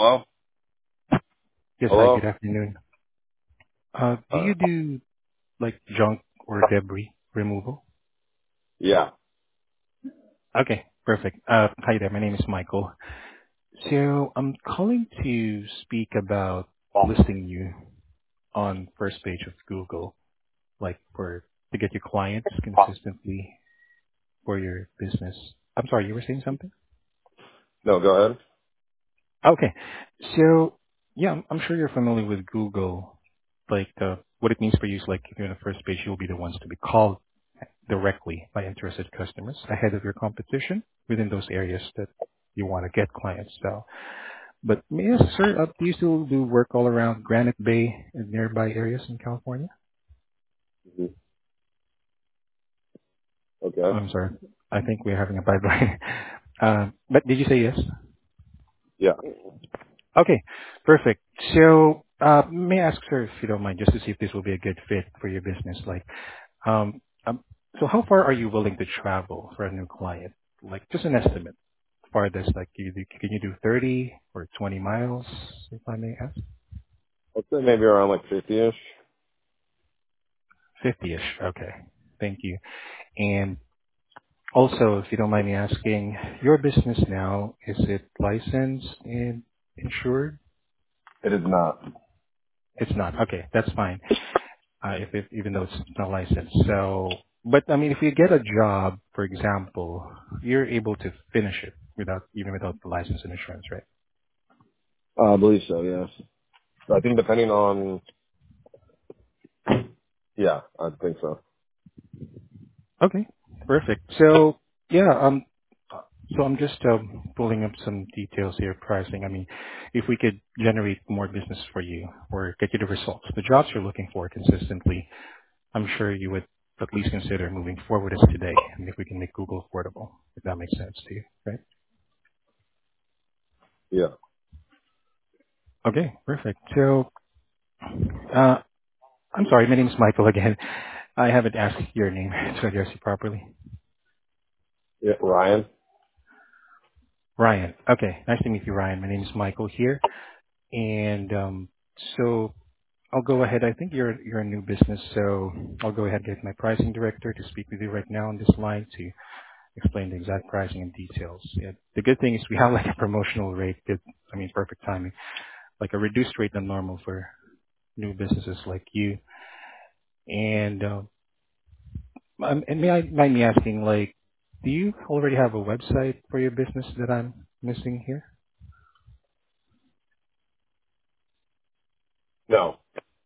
Hello? Yes, hi, Hello? good afternoon. Do Uh, you do like junk or debris removal? yeah. Okay, perfect. Hi there, my name is Michael. So I'm calling to speak about listing you on first page of Google, like to get your clients consistently for your business. I'm sorry, you were saying something? No, go ahead. Okay. So yeah, I'm sure you're familiar with Google. Like what it means for you is like if you're on the first page, you'll be the ones to be called directly by interested customers ahead of your competition within those areas that you want to get clients. So, but may I ask, sir, do you still do work all around Granite Bay and nearby areas in California? Mhm. Oh, Okay. I'm sorry. I think we're having a bad line. But did you say yes? Yeah. Okay, perfect. So, may I ask, sir, if you don't mind, just to see if this will be a good fit for your business, like, um, um, so how far are you willing to travel for a new client? Like, just an estimate. Farthest, like, can you do 30 or 20 miles, if I may ask? I'd say maybe around like 50-ish. 50-ish. Okay. Thank you. And also, if you don't mind me asking, your business now, is it licensed and insured? It is not. It's not. Okay, that's fine. Even though it's not licensed. So, but I mean, if you get a job, for example, you're able to finish it even without the license and insurance, right? I believe so, yes. I think depending on, yeah, I think so. Okay, perfect. So yeah, so I'm just pulling up some details here, pricing. I mean, if we could generate more business for you or get you the results, the jobs you're looking for consistently, I'm sure you would at least consider moving forward as today. I mean, if we can make Google affordable, if that makes sense to you, right? Yeah. Okay, perfect. So, uh, I'm sorry, my name is Michael again. I haven't asked your name to address you properly. Yeah. Ryan? Ryan. Okay, nice to meet you, Ryan. My name is Michael here. And so I'll go ahead. I think you're a new business, so I'll go ahead and get my pricing director to speak with you right now on this line to explain the exact pricing and details. Yeah, the good thing is we have like a promotional rate. Perfect timing, like a reduced rate than normal for new businesses like you. And and may I mind me asking, like, do you already have a website for your business that I'm missing here? No.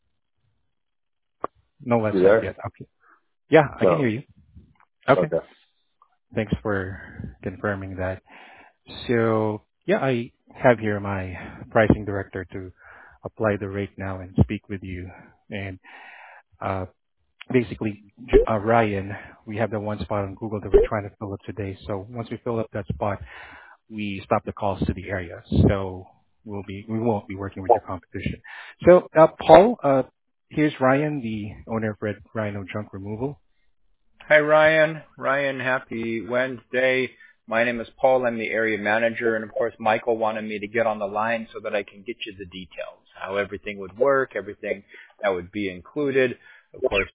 No You website there? yet. Okay. Yeah, I can No. hear you. Okay. Okay. Thanks for confirming that. So yeah, I have here my pricing director to apply the rate now and speak with you. And uh, basically, Ryan, we have the one spot on Google that we're trying to fill up today. So once we fill up that spot, we stop the calls to the area. So we won't be working with your competition. So Paul, here's Ryan, the owner of Red Rhino Junk Removal. Hi, Ryan. Ryan, happy Wednesday. My name is Paul. I'm the area manager. And of course, Michael wanted me to get on the line so that I can get you the details, how everything would work, everything that would be included. Of course,